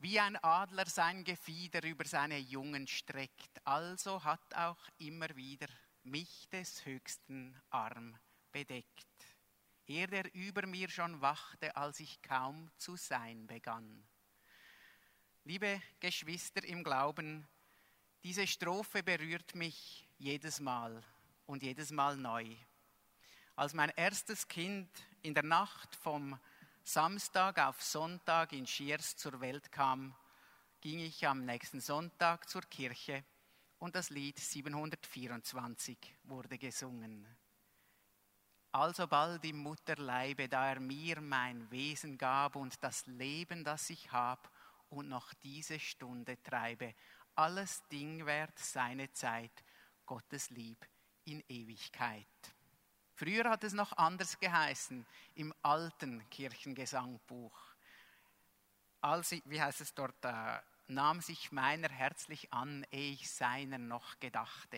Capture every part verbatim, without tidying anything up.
Wie ein Adler sein Gefieder über seine Jungen streckt, also hat auch immer wieder mich des Höchsten Arm bedeckt. Er, der über mir schon wachte, als ich kaum zu sein begann. Liebe Geschwister im Glauben, diese Strophe berührt mich jedes Mal und jedes Mal neu. Als mein erstes Kind in der Nacht vom Samstag auf Sonntag in Schiers zur Welt kam, ging ich am nächsten Sonntag zur Kirche und das Lied siebenhundertvierundzwanzig wurde gesungen. Alsobald im Mutterleibe, da er mir mein Wesen gab und das Leben, das ich hab und noch diese Stunde treibe, alles Ding wert seine Zeit, Gottes Lieb in Ewigkeit. Früher hat es noch anders geheißen im alten Kirchengesangbuch. Als, wie heißt es dort, äh, nahm sich meiner herzlich an, ehe ich seiner noch gedachte.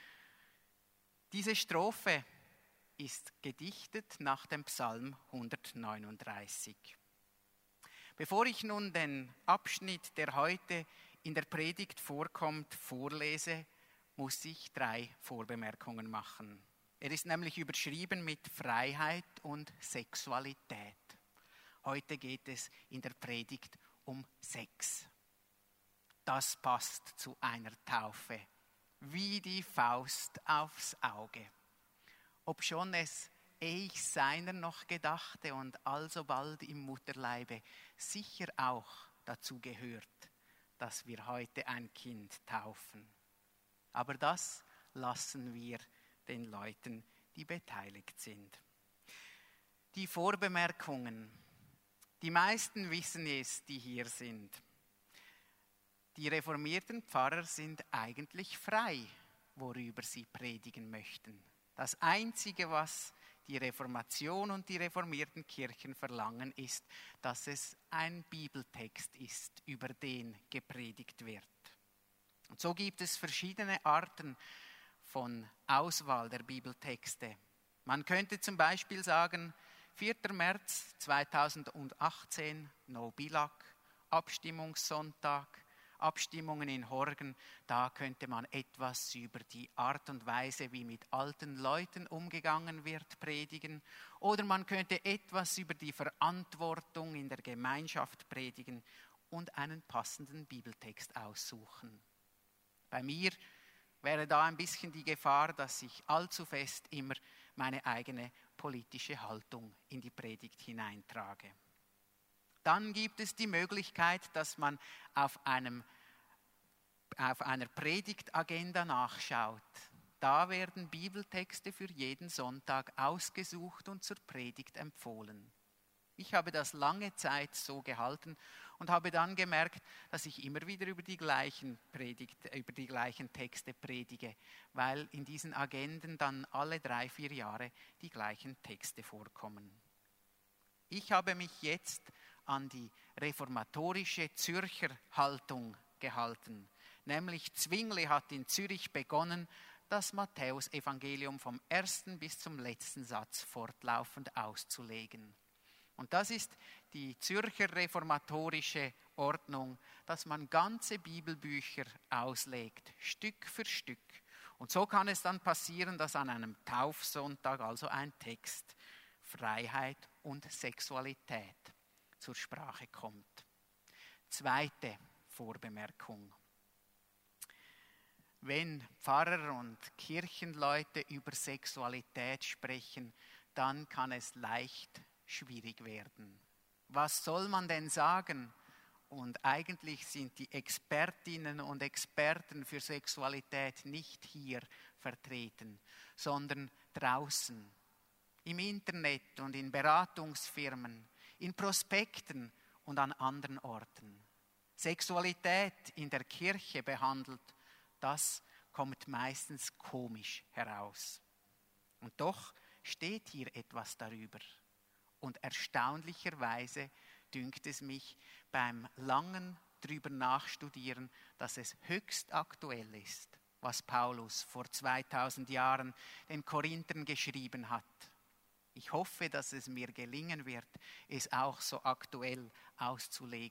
Diese Strophe ist gedichtet nach dem Psalm hundertneununddreißig. Bevor ich nun den Abschnitt, der heute in der Predigt vorkommt, vorlese, muss ich drei Vorbemerkungen machen. Er ist nämlich überschrieben mit Freiheit und Sexualität. Heute geht es in der Predigt um Sex. Das passt zu einer Taufe, wie die Faust aufs Auge. Obschon es, ehe ich seiner noch gedachte und alsobald im Mutterleibe, sicher auch dazu gehört, dass wir heute ein Kind taufen. Aber das lassen wir den Leuten, die beteiligt sind. Die Vorbemerkungen. Die meisten wissen es, die hier sind. Die reformierten Pfarrer sind eigentlich frei, worüber sie predigen möchten. Das Einzige, was die Reformation und die reformierten Kirchen verlangen, ist, dass es ein Bibeltext ist, über den gepredigt wird. Und so gibt es verschiedene Arten von Auswahl der Bibeltexte. Man könnte zum Beispiel sagen, vierter März zweitausendachtzehn, No Billag, Abstimmungssonntag, Abstimmungen in Horgen, da könnte man etwas über die Art und Weise, wie mit alten Leuten umgegangen wird, predigen. Oder man könnte etwas über die Verantwortung in der Gemeinschaft predigen und einen passenden Bibeltext aussuchen. Bei mir wäre da ein bisschen die Gefahr, dass ich allzu fest immer meine eigene politische Haltung in die Predigt hineintrage. Dann gibt es die Möglichkeit, dass man auf, einem, auf einer Predigtagenda nachschaut. Da werden Bibeltexte für jeden Sonntag ausgesucht und zur Predigt empfohlen. Ich habe das lange Zeit so gehalten und habe dann gemerkt, dass ich immer wieder über die gleichen Predigt, über die gleichen Texte predige, weil in diesen Agenden dann alle drei, vier Jahre die gleichen Texte vorkommen. Ich habe mich jetzt an die reformatorische Zürcher Haltung gehalten. Nämlich Zwingli hat in Zürich begonnen, das Matthäusevangelium vom ersten bis zum letzten Satz fortlaufend auszulegen. Und das ist die Zürcher reformatorische Ordnung, dass man ganze Bibelbücher auslegt, Stück für Stück. Und so kann es dann passieren, dass an einem Taufsonntag also ein Text Freiheit und Sexualität zur Sprache kommt. Zweite Vorbemerkung. Wenn Pfarrer und Kirchenleute über Sexualität sprechen, dann kann es leicht schwierig werden. Was soll man denn sagen? Und eigentlich sind die Expertinnen und Experten für Sexualität nicht hier vertreten, sondern draußen, im Internet und in Beratungsfirmen, in Prospekten und an anderen Orten. Sexualität in der Kirche behandelt, das kommt meistens komisch heraus. Und doch steht hier etwas darüber. Und erstaunlicherweise dünkt es mich beim langen drüber nachstudieren, dass es höchst aktuell ist, was Paulus vor zweitausend Jahren den Korinthern geschrieben hat. Ich hoffe, dass es mir gelingen wird, es auch so aktuell auszulegen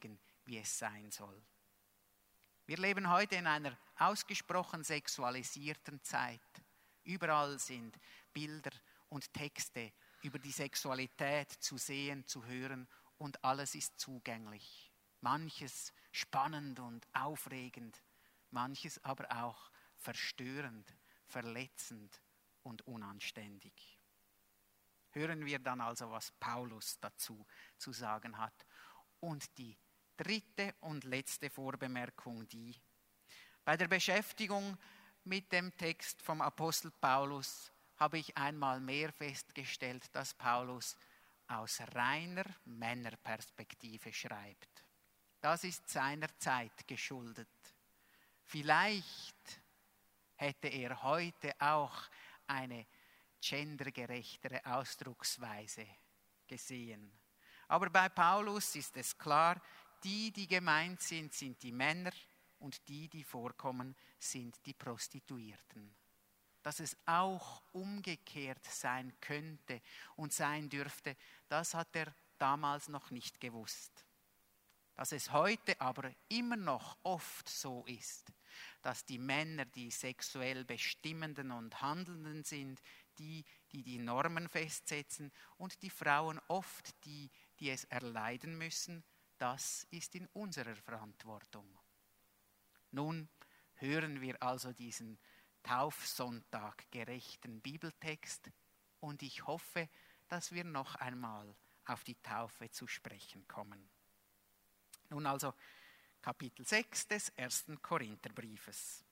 wie es sein soll. Wir leben heute in einer ausgesprochen sexualisierten Zeit. Überall sind Bilder und Texte über die Sexualität zu sehen, zu hören und alles ist zugänglich. Manches spannend und aufregend, manches aber auch verstörend, verletzend und unanständig. Hören wir dann also, was Paulus dazu zu sagen hat. Und die dritte und letzte Vorbemerkung, die bei der Beschäftigung mit dem Text vom Apostel Paulus habe ich einmal mehr festgestellt, dass Paulus aus reiner Männerperspektive schreibt. Das ist seiner Zeit geschuldet. Vielleicht hätte er heute auch eine gendergerechtere Ausdrucksweise gesehen. Aber bei Paulus ist es klar, die, die gemeint sind, sind die Männer und die, die vorkommen, sind die Prostituierten. Dass es auch umgekehrt sein könnte und sein dürfte, das hat er damals noch nicht gewusst. Dass es heute aber immer noch oft so ist, dass die Männer die sexuell Bestimmenden und Handelnden sind, die, die die Normen festsetzen und die Frauen oft die, die es erleiden müssen, das ist in unserer Verantwortung. Nun hören wir also diesen Taufsonntag gerechten Bibeltext und ich hoffe, dass wir noch einmal auf die Taufe zu sprechen kommen. Nun also Kapitel sechs des ersten Korintherbriefes.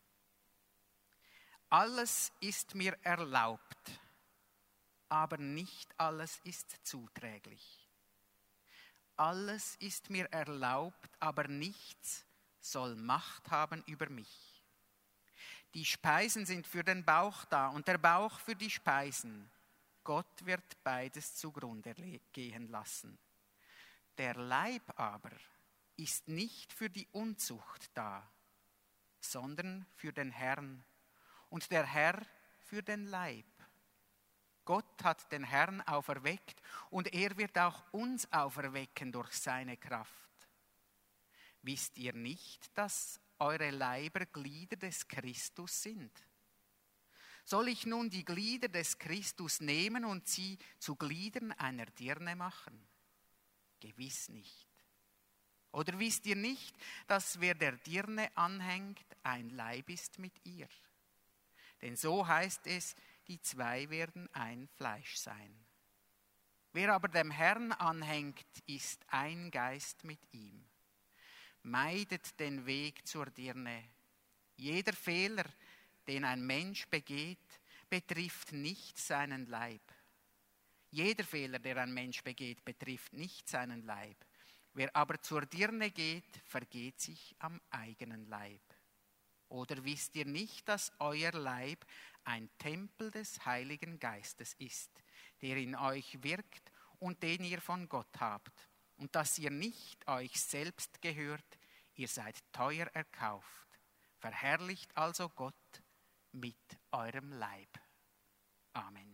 Alles ist mir erlaubt, aber nicht alles ist zuträglich. Alles ist mir erlaubt, aber nichts soll Macht haben über mich. Die Speisen sind für den Bauch da und der Bauch für die Speisen. Gott wird beides zugrunde gehen lassen. Der Leib aber ist nicht für die Unzucht da, sondern für den Herrn und der Herr für den Leib. Gott hat den Herrn auferweckt und er wird auch uns auferwecken durch seine Kraft. Wisst ihr nicht, dass eure Leiber Glieder des Christus sind? Soll ich nun die Glieder des Christus nehmen und sie zu Gliedern einer Dirne machen? Gewiss nicht. Oder wisst ihr nicht, dass wer der Dirne anhängt, ein Leib ist mit ihr? Denn so heißt es, die zwei werden ein Fleisch sein. Wer aber dem Herrn anhängt, ist ein Geist mit ihm. Meidet den Weg zur Dirne. Jeder Fehler, den ein Mensch begeht, betrifft nicht seinen Leib. Jeder Fehler, der ein Mensch begeht, betrifft nicht seinen Leib. Wer aber zur Dirne geht, vergeht sich am eigenen Leib. Oder wisst ihr nicht, dass euer Leib ein Tempel des Heiligen Geistes ist, der in euch wirkt und den ihr von Gott habt, und dass ihr nicht euch selbst gehört, ihr seid teuer erkauft. Verherrlicht also Gott mit eurem Leib. Amen.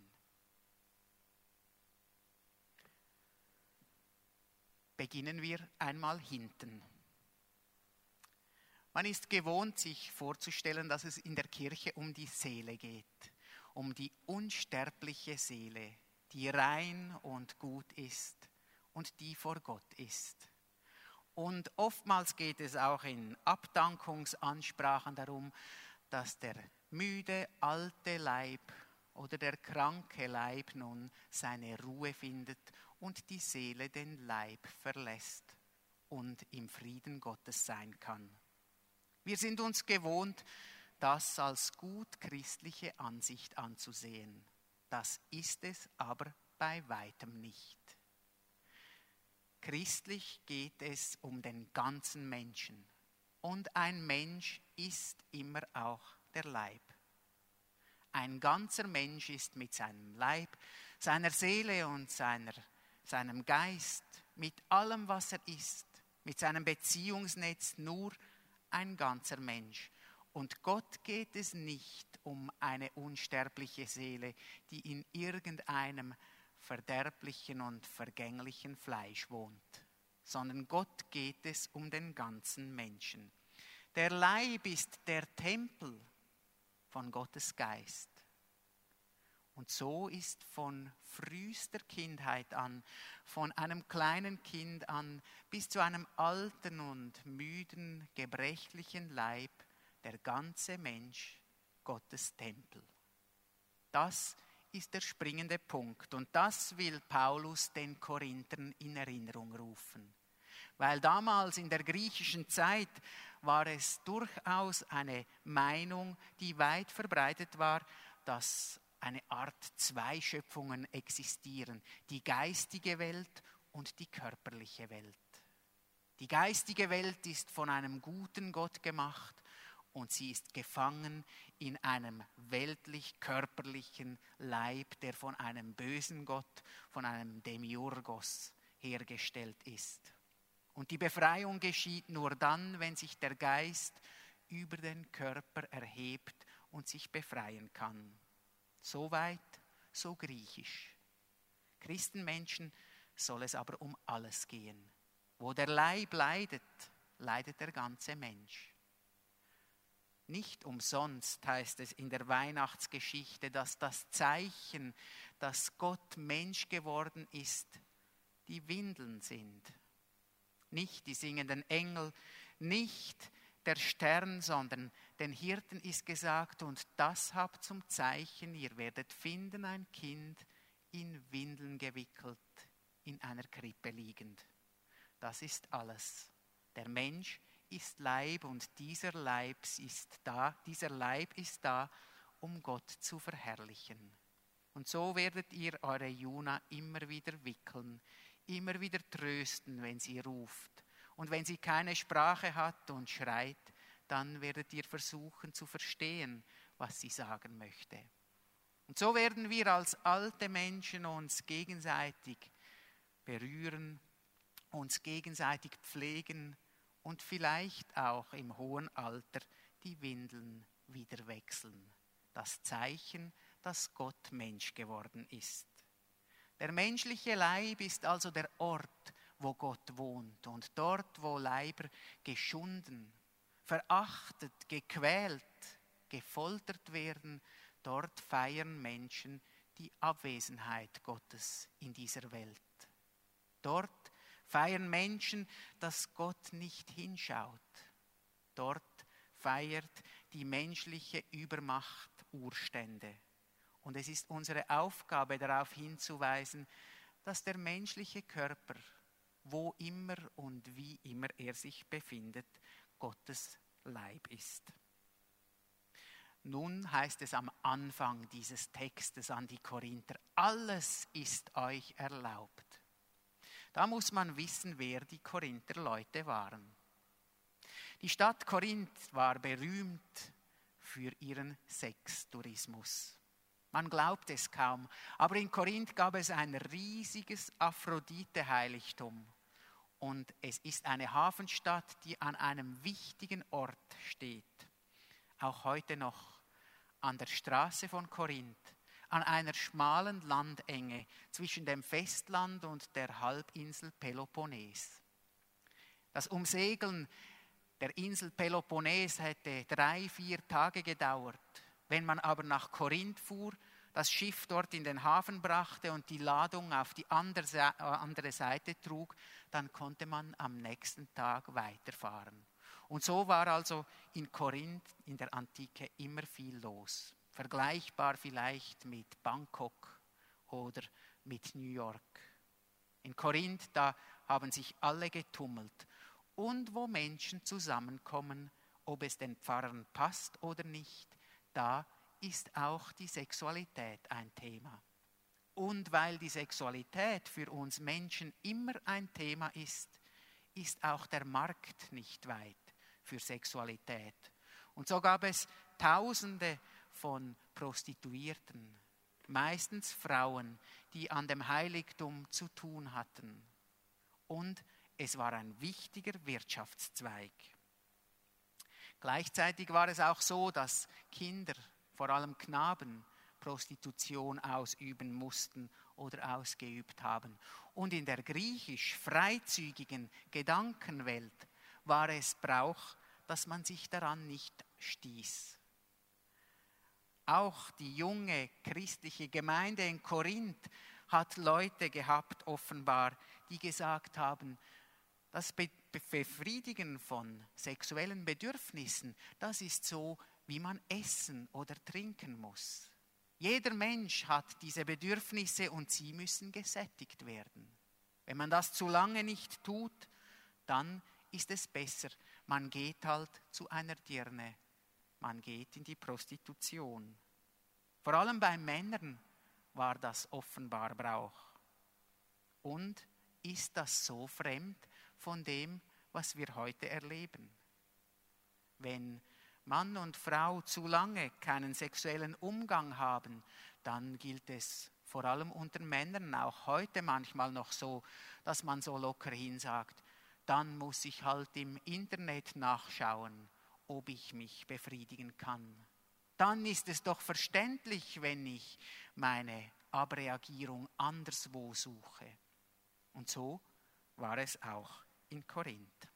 Beginnen wir einmal hinten. Man ist gewohnt, sich vorzustellen, dass es in der Kirche um die Seele geht, um die unsterbliche Seele, die rein und gut ist und die vor Gott ist. Und oftmals geht es auch in Abdankungsansprachen darum, dass der müde alte Leib oder der kranke Leib nun seine Ruhe findet und die Seele den Leib verlässt und im Frieden Gottes sein kann. Wir sind uns gewohnt, das als gut christliche Ansicht anzusehen. Das ist es aber bei weitem nicht. Christlich geht es um den ganzen Menschen. Und ein Mensch ist immer auch der Leib. Ein ganzer Mensch ist mit seinem Leib, seiner Seele und seiner, seinem Geist, mit allem, was er ist, mit seinem Beziehungsnetz nur ein ganzer Mensch. Und Gott geht es nicht um eine unsterbliche Seele, die in irgendeinem verderblichen und vergänglichen Fleisch wohnt, sondern Gott geht es um den ganzen Menschen. Der Leib ist der Tempel von Gottes Geist. Und so ist von frühester Kindheit an, von einem kleinen Kind an bis zu einem alten und müden, gebrechlichen Leib, der ganze Mensch Gottes Tempel. Das ist der springende Punkt und das will Paulus den Korinthern in Erinnerung rufen. Weil damals in der griechischen Zeit war es durchaus eine Meinung, die weit verbreitet war, dass eine Art zwei Schöpfungen existieren, die geistige Welt und die körperliche Welt. Die geistige Welt ist von einem guten Gott gemacht und sie ist gefangen in einem weltlich-körperlichen Leib, der von einem bösen Gott, von einem Demiurgos hergestellt ist. Und die Befreiung geschieht nur dann, wenn sich der Geist über den Körper erhebt und sich befreien kann. So weit, so griechisch. Christenmenschen soll es aber um alles gehen. Wo der Leib leidet, leidet der ganze Mensch. Nicht umsonst heißt es in der Weihnachtsgeschichte, dass das Zeichen, dass Gott Mensch geworden ist, die Windeln sind. Nicht die singenden Engel, nicht der Stern, sondern den Hirten ist gesagt, und das habt zum Zeichen, ihr werdet finden ein Kind in Windeln gewickelt, in einer Krippe liegend. Das ist alles. Der Mensch ist Leib und dieser Leib ist da, dieser Leib ist da, um Gott zu verherrlichen. Und so werdet ihr eure Juna immer wieder wickeln, immer wieder trösten, wenn sie ruft. Und wenn sie keine Sprache hat und schreit, dann werdet ihr versuchen zu verstehen, was sie sagen möchte. Und so werden wir als alte Menschen uns gegenseitig berühren, uns gegenseitig pflegen und vielleicht auch im hohen Alter die Windeln wieder wechseln. Das Zeichen, dass Gott Mensch geworden ist. Der menschliche Leib ist also der Ort, wo Gott wohnt und dort, wo Leiber geschunden, verachtet, gequält, gefoltert werden, dort feiern Menschen die Abwesenheit Gottes in dieser Welt. Dort feiern Menschen, dass Gott nicht hinschaut. Dort feiert die menschliche Übermacht Urstände. Und es ist unsere Aufgabe, darauf hinzuweisen, dass der menschliche Körper, wo immer und wie immer er sich befindet, Gottes Leib ist. Nun heißt es am Anfang dieses Textes an die Korinther, alles ist euch erlaubt. Da muss man wissen, wer die Korinther-Leute waren. Die Stadt Korinth war berühmt für ihren Sextourismus. Man glaubt es kaum, aber in Korinth gab es ein riesiges Aphrodite-Heiligtum. Und es ist eine Hafenstadt, die an einem wichtigen Ort steht. Auch heute noch an der Straße von Korinth, an einer schmalen Landenge zwischen dem Festland und der Halbinsel Peloponnes. Das Umsegeln der Insel Peloponnes hätte drei, vier Tage gedauert. Wenn man aber nach Korinth fuhr, das Schiff dort in den Hafen brachte und die Ladung auf die andere Seite trug, dann konnte man am nächsten Tag weiterfahren. Und so war also in Korinth in der Antike immer viel los. Vergleichbar vielleicht mit Bangkok oder mit New York. In Korinth, da haben sich alle getummelt. Und wo Menschen zusammenkommen, ob es den Pfarrern passt oder nicht, da ist auch die Sexualität ein Thema. Und weil die Sexualität für uns Menschen immer ein Thema ist, ist auch der Markt nicht weit für Sexualität. Und so gab es Tausende von Prostituierten, meistens Frauen, die an dem Heiligtum zu tun hatten. Und es war ein wichtiger Wirtschaftszweig. Gleichzeitig war es auch so, dass Kinder, vor allem Knaben, Prostitution ausüben mussten oder ausgeübt haben. Und in der griechisch freizügigen Gedankenwelt war es Brauch, dass man sich daran nicht stieß. Auch die junge christliche Gemeinde in Korinth hat Leute gehabt, offenbar, die gesagt haben, das Befriedigen von sexuellen Bedürfnissen, das ist so, wie man essen oder trinken muss. Jeder Mensch hat diese Bedürfnisse und sie müssen gesättigt werden. Wenn man das zu lange nicht tut, dann ist es besser, man geht halt zu einer Dirne, man geht in die Prostitution. Vor allem bei Männern war das offenbar Brauch. Und ist das so fremd von dem, was wir heute erleben? Wenn Mann und Frau zu lange keinen sexuellen Umgang haben, dann gilt es vor allem unter Männern auch heute manchmal noch so, dass man so locker hin sagt, dann muss ich halt im Internet nachschauen, ob ich mich befriedigen kann. Dann ist es doch verständlich, wenn ich meine Abreagierung anderswo suche. Und so war es auch in Korinth.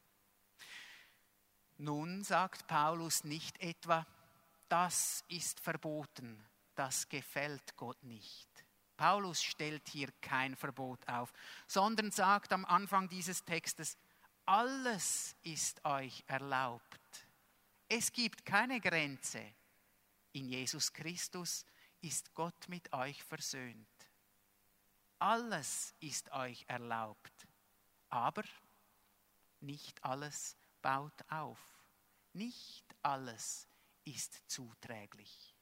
Nun sagt Paulus nicht etwa, das ist verboten, das gefällt Gott nicht. Paulus stellt hier kein Verbot auf, sondern sagt am Anfang dieses Textes, alles ist euch erlaubt. Es gibt keine Grenze. In Jesus Christus ist Gott mit euch versöhnt. Alles ist euch erlaubt, aber nicht alles baut auf. Nicht alles ist zuträglich.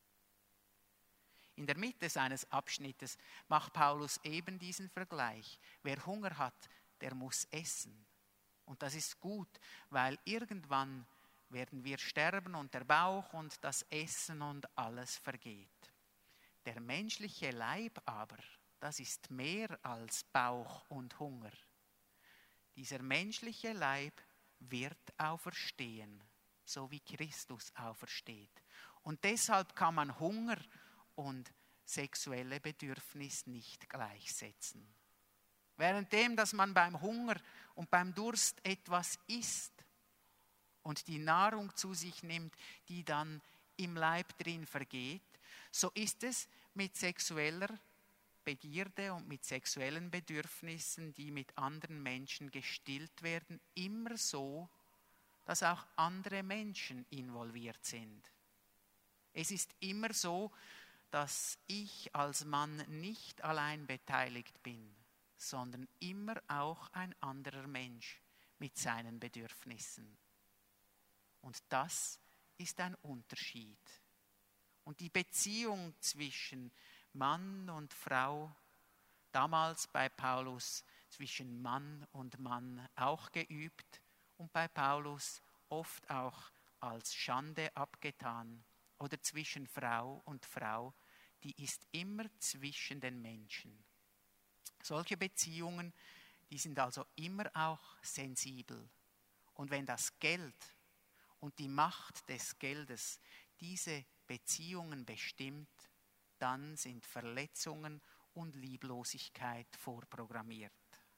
In der Mitte seines Abschnittes macht Paulus eben diesen Vergleich. Wer Hunger hat, der muss essen. Und das ist gut, weil irgendwann werden wir sterben und der Bauch und das Essen und alles vergeht. Der menschliche Leib aber, das ist mehr als Bauch und Hunger. Dieser menschliche Leib wird auferstehen, so wie Christus aufersteht. Und deshalb kann man Hunger und sexuelle Bedürfnis nicht gleichsetzen. Währenddem, dass man beim Hunger und beim Durst etwas isst und die Nahrung zu sich nimmt, die dann im Leib drin vergeht, so ist es mit sexueller Begierde und mit sexuellen Bedürfnissen, die mit anderen Menschen gestillt werden, immer so, dass auch andere Menschen involviert sind. Es ist immer so, dass ich als Mann nicht allein beteiligt bin, sondern immer auch ein anderer Mensch mit seinen Bedürfnissen. Und das ist ein Unterschied. Und die Beziehung zwischen Mann und Frau, damals bei Paulus zwischen Mann und Mann auch geübt und bei Paulus oft auch als Schande abgetan, oder zwischen Frau und Frau, die ist immer zwischen den Menschen. Solche Beziehungen, die sind also immer auch sensibel. Und wenn das Geld und die Macht des Geldes diese Beziehungen bestimmt, dann sind Verletzungen und Lieblosigkeit vorprogrammiert.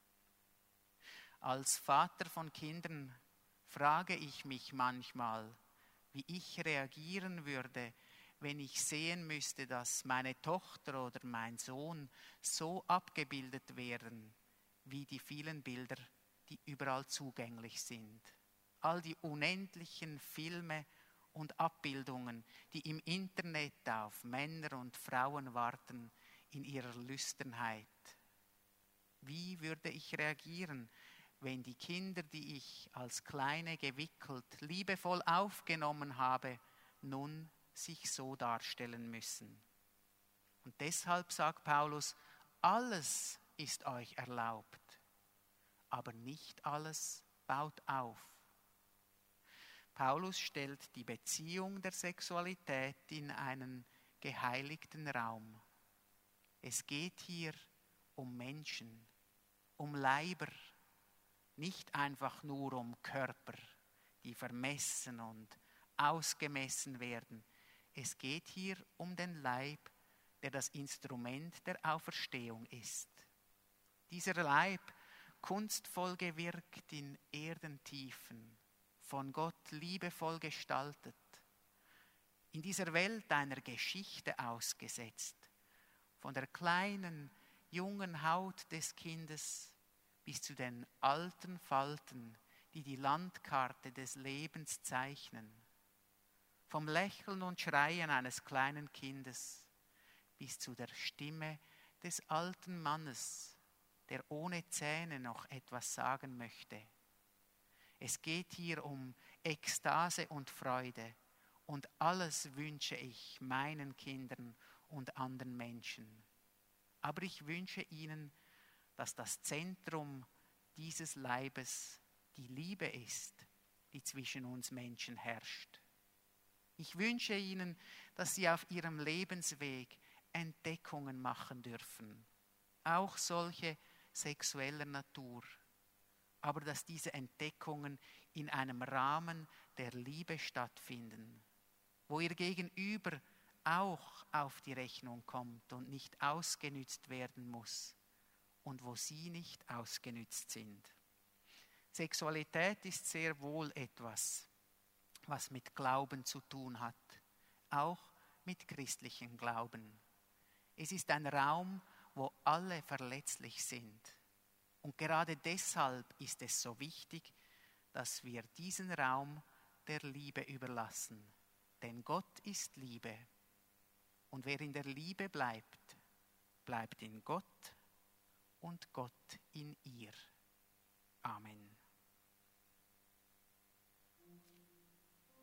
Als Vater von Kindern frage ich mich manchmal, wie ich reagieren würde, wenn ich sehen müsste, dass meine Tochter oder mein Sohn so abgebildet wären, wie die vielen Bilder, die überall zugänglich sind. All die unendlichen Filme und Abbildungen, die im Internet auf Männer und Frauen warten in ihrer Lüsternheit. Wie würde ich reagieren, wenn die Kinder, die ich als Kleine gewickelt, liebevoll aufgenommen habe, nun sich so darstellen müssen? Und deshalb sagt Paulus, alles ist euch erlaubt, aber nicht alles baut auf. Paulus stellt die Beziehung der Sexualität in einen geheiligten Raum. Es geht hier um Menschen, um Leiber, nicht einfach nur um Körper, die vermessen und ausgemessen werden. Es geht hier um den Leib, der das Instrument der Auferstehung ist. Dieser Leib, kunstvoll gewirkt in Erdentiefen, von Gott liebevoll gestaltet, in dieser Welt einer Geschichte ausgesetzt, von der kleinen, jungen Haut des Kindes bis zu den alten Falten, die die Landkarte des Lebens zeichnen, vom Lächeln und Schreien eines kleinen Kindes bis zu der Stimme des alten Mannes, der ohne Zähne noch etwas sagen möchte. Es geht hier um Ekstase und Freude, und alles wünsche ich meinen Kindern und anderen Menschen. Aber ich wünsche ihnen, dass das Zentrum dieses Leibes die Liebe ist, die zwischen uns Menschen herrscht. Ich wünsche ihnen, dass sie auf ihrem Lebensweg Entdeckungen machen dürfen, auch solche sexueller Natur, aber dass diese Entdeckungen in einem Rahmen der Liebe stattfinden, wo ihr Gegenüber auch auf die Rechnung kommt und nicht ausgenützt werden muss und wo sie nicht ausgenützt sind. Sexualität ist sehr wohl etwas, was mit Glauben zu tun hat, auch mit christlichem Glauben. Es ist ein Raum, wo alle verletzlich sind. Und gerade deshalb ist es so wichtig, dass wir diesen Raum der Liebe überlassen. Denn Gott ist Liebe. Und wer in der Liebe bleibt, bleibt in Gott und Gott in ihr. Amen.